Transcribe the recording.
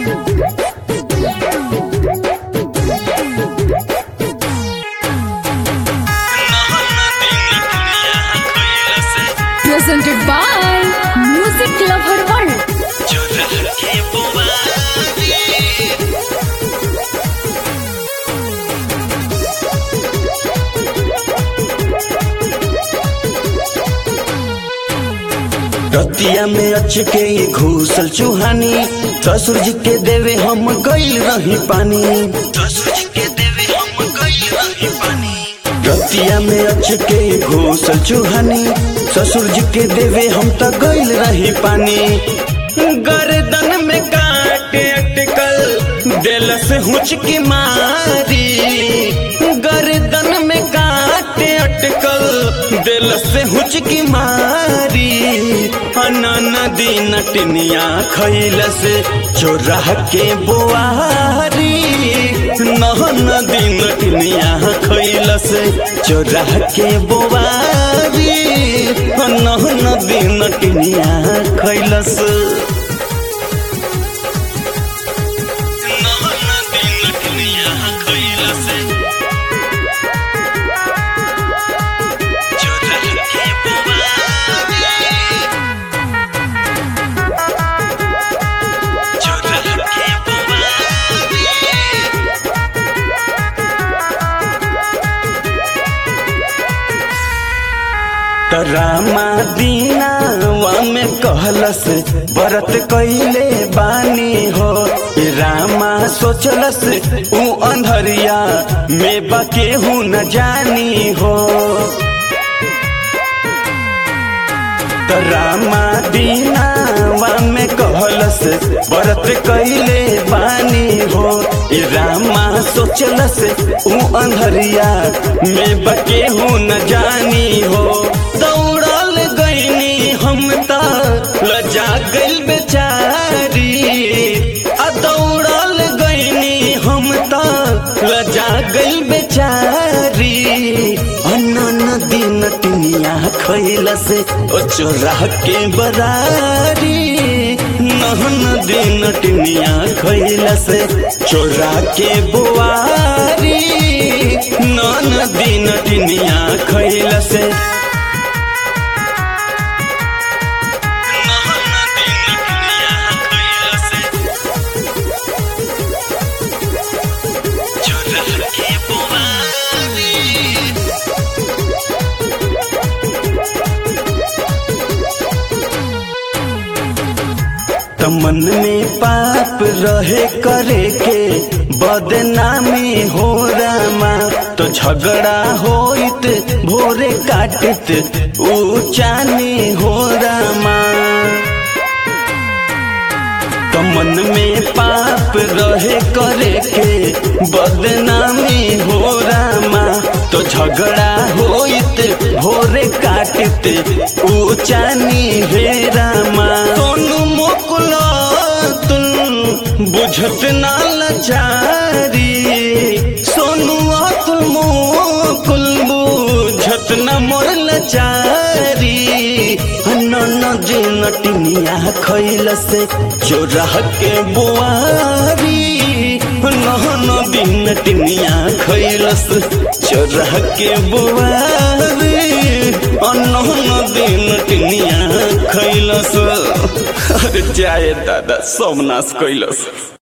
Presented by Music Lover World. रतिया में अचके घूसल चूहानी ससुर जी के देवे हम गइल रही पानी। ससुर जी के देवे हम गइल रही पानी। रतिया में अचके घूसल चूहानी ससुर जी के देवे हम त गइल रही पानी। गर्दन में काटे अटकल दिल से हुचकी मारी। गर्दन में काटे अटकल दिल से हुचकी मारी। नदी नटनिया खैल से चोरा के बोआरी। नदी नटनिया खैल से चोरा के बोआरी। नदी नटनिया खैल से रामा दीनावा में कहलस बरत कैले बानी हो। रामा सोचलस ऊ अंधरिया में बकेहू न जानी हो। रामा दीनावा में कहलस बरत कैले बानी हो। रामा सोचलस ऊ अंधरिया में बकेहू न जानी हो। दौड़ल गईनी हम त लजा गइल बेचारी। दौड़ल गईनी हम त लजा गइल बेचारी। नदी नटनिया खैल से ओ चोरा के बरारी। नदी नटनिया खैल से चोरा के बुआरी। नदी नटनिया खैल से मन में पाप रहे करे के बदनामी हो रामा। तो झगड़ा होइत भोरे काटित ऊंचानी हो रामा। तो मन में पाप रहे करे के बदनामी हो रामा। तो झगड़ा होइत भोरे काटित ऊंचानी हे रामा। सोनू मोकुला तुम बुझत ना लाचारी। सोनू तुम मोकुल बुझत ना मोर लाचारी। नदी नटनिया खैल से चोरा के बुआरी। नदी नटनिया खैल से चोरा के बुआरी। नदी नटनिया खैल से। अरे जाए दादा सोमनाश कैलस।